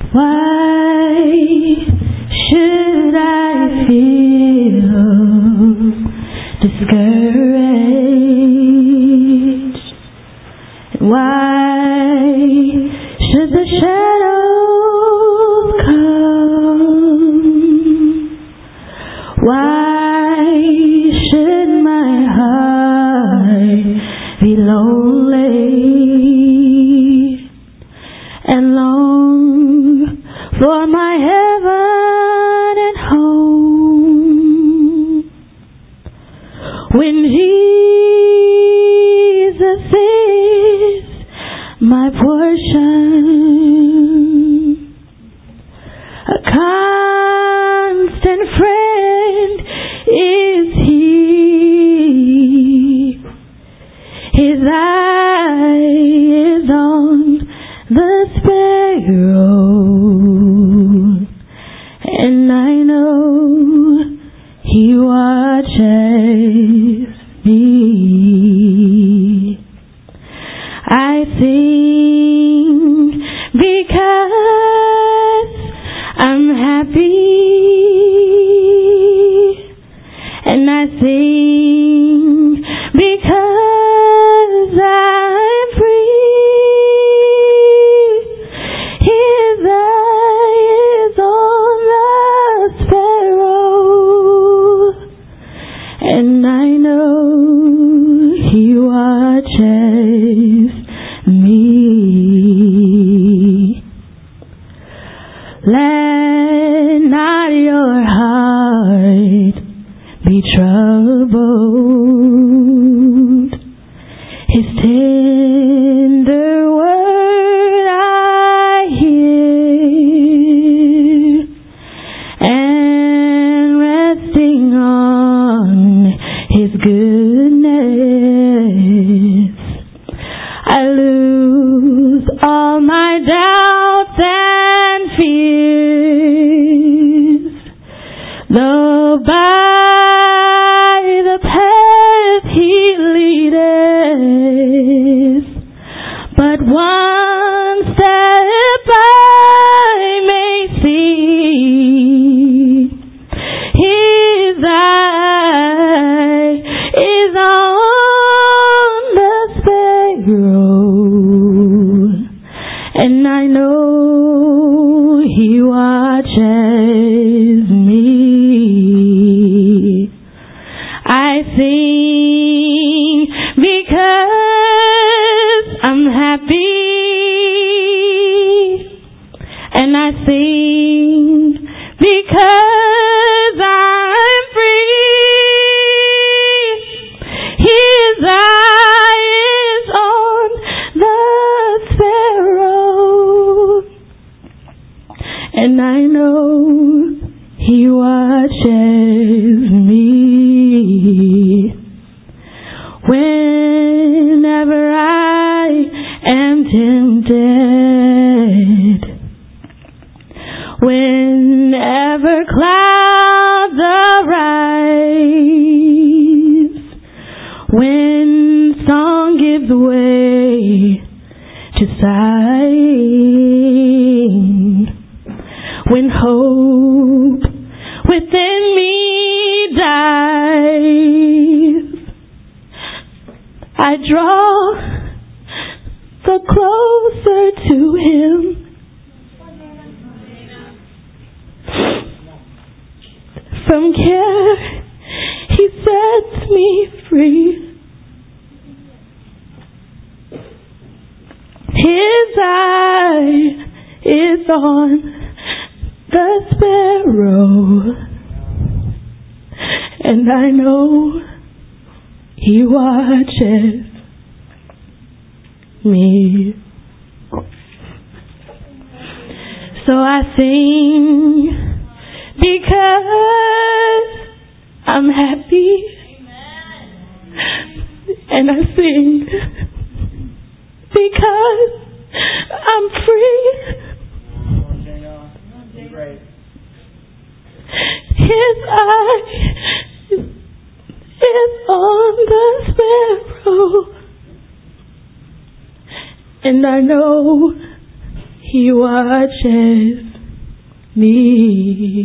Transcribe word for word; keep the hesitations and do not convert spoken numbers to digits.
Why should I feel discouraged? Why should the shadows come? Why should my heart be lonely and long for my heaven and home? When Jesus is my portion, a constant friend is He. His eye is on the sparrow, and I know He watches me. I sing because I'm happy, and I sing because I'm free. His eye is on the sparrow, and I know He watches me. Let not your heart be troubled. His tender word I hear, and resting on His goodness, I lose all my doubts and fears. Though by the path He leadeth, but one step I may see. His eye is on the sparrow, and I know He watches me. I sing because I'm happy, and I sing because I'm free. His eye is on the sparrow, and I know He watches me. Whenever I am tempted, whenever clouds arise, when song gives way to sighing, when hope within me dies, I draw the closer to Him. From care He sets me free. His eye is on the sparrow, and I know He watches me. So I sing because I'm happy, and I sing because I'm free. His eye is on the sparrow, and I know He watches me.